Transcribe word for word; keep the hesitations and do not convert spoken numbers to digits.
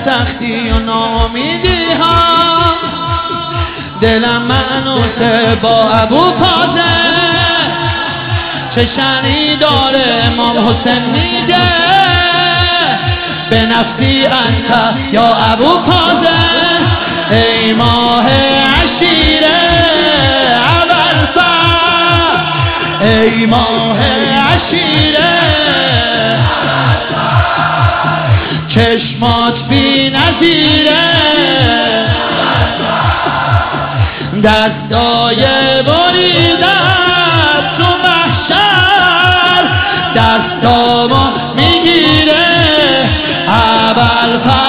سختی و ناامیدی ها دلم مأنوسه با ابو کاظم چه شنی داره امام حسین میگه به نفسی انت یا ابو کاظم ای ماه عشیره ابوالفضل ای ماه عشیره چشمات بی نظیره دستای بریدت تو محشر دستامو میگیره ابوالفضل